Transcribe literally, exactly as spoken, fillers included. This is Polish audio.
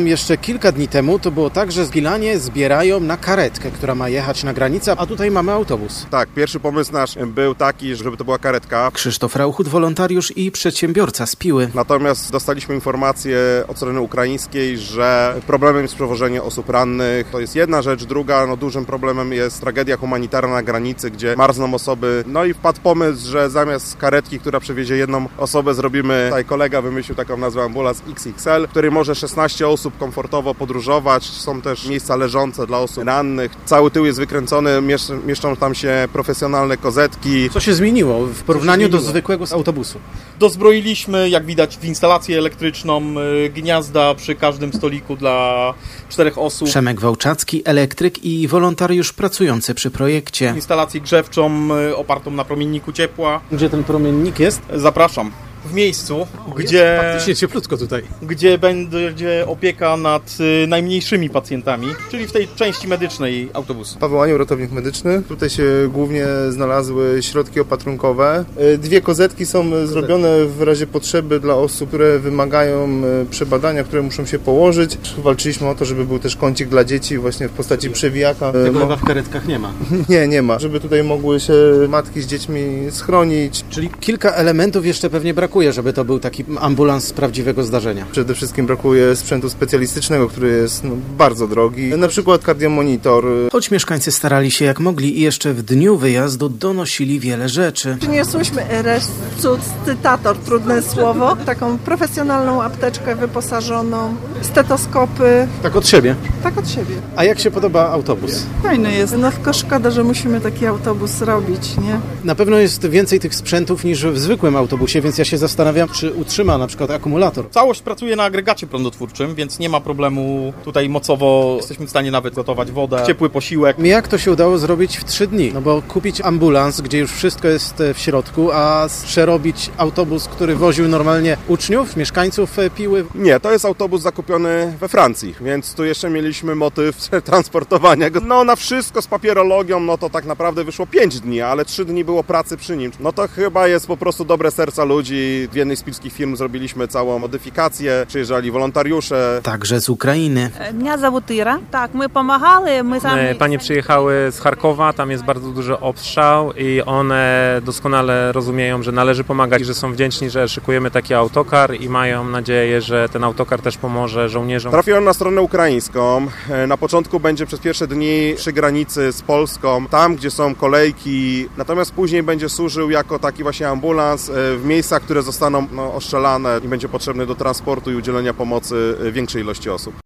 Jeszcze kilka dni temu to było tak, że Pilanie zbierają na karetkę, która ma jechać na granicę, a tutaj mamy autobus. Tak, pierwszy pomysł nasz był taki, żeby to była karetka. Krzysztof Rauchut, wolontariusz i przedsiębiorca z Piły. Natomiast dostaliśmy informację od strony ukraińskiej, że problemem jest przewożenie osób rannych. To jest jedna rzecz. Druga, no dużym problemem jest tragedia humanitarna na granicy, gdzie marzną osoby. No i wpadł pomysł, że zamiast karetki, która przewiezie jedną osobę, zrobimy, tutaj kolega wymyślił taką nazwę ambulans X X L, w której może szesnaście osób komfortowo podróżować. Są też miejsca leżące dla osób rannych. Cały tył jest wykręcony, mieszczą tam się profesjonalne kozetki. Co się zmieniło w porównaniu do zwykłego autobusu? Dozbroiliśmy, jak widać, w instalację elektryczną, gniazda przy każdym stoliku dla czterech osób. Przemek Wałczacki, elektryk i wolontariusz pracujący przy projekcie. Instalację grzewczą opartą na promienniku ciepła. Gdzie ten promiennik jest? Zapraszam. W miejscu, gdzie, faktycznie cieplutko tutaj. Gdzie będzie opieka nad najmniejszymi pacjentami, czyli w tej części medycznej autobusu. Paweł Anioł, ratownik medyczny. Tutaj się głównie znalazły środki opatrunkowe. Dwie kozetki są zrobione w razie potrzeby dla osób, które wymagają przebadania, które muszą się położyć. Walczyliśmy o to, żeby był też kącik dla dzieci właśnie w postaci przewijaka. Tego chyba w karetkach nie ma. Nie, nie ma. Żeby tutaj mogły się matki z dziećmi schronić. Czyli kilka elementów jeszcze pewnie brakuje. Brakuje, żeby to był taki ambulans z prawdziwego zdarzenia. Przede wszystkim brakuje sprzętu specjalistycznego, który jest no, bardzo drogi. Na przykład kardiomonitor. Choć mieszkańcy starali się jak mogli i jeszcze w dniu wyjazdu donosili wiele rzeczy. Przyniosłyśmy resuscytator, trudne słowo, taką profesjonalną apteczkę wyposażoną, stetoskopy. Tak od siebie? Tak od siebie. A jak się podoba autobus? Fajny jest. No tylko szkoda, że musimy taki autobus robić, nie? Na pewno jest więcej tych sprzętów niż w zwykłym autobusie, więc ja się zastanawiam, czy utrzyma na przykład akumulator. Całość pracuje na agregacie prądotwórczym, więc nie ma problemu tutaj mocowo. Jesteśmy w stanie nawet gotować wodę, ciepły posiłek. Jak to się udało zrobić w trzy dni? No bo kupić ambulans, gdzie już wszystko jest w środku, a przerobić autobus, który woził normalnie uczniów, mieszkańców Piły? Nie, to jest autobus zakupiony we Francji, więc tu jeszcze mieliśmy motyw transportowania go. No na wszystko z papierologią, no to tak naprawdę wyszło pięć dni, ale trzy dni było pracy przy nim. No to chyba jest po prostu dobre serca ludzi. W jednej z pilskich firm zrobiliśmy całą modyfikację, przyjeżdżali wolontariusze. Także z Ukrainy. Mnie zawód Ira. Tak, my pomagali, my sami... Panie przyjechały z Charkowa, tam jest bardzo duży obstrzał i one doskonale rozumieją, że należy pomagać i że są wdzięczni, że szykujemy taki autokar i mają nadzieję, że ten autokar też pomoże żołnierzom. Trafiłem na stronę ukraińską. Na początku będzie przez pierwsze dni przy granicy z Polską, tam gdzie są kolejki, natomiast później będzie służył jako taki właśnie ambulans w miejscach, które zostaną no, ostrzelane i będzie potrzebny do transportu i udzielenia pomocy większej ilości osób.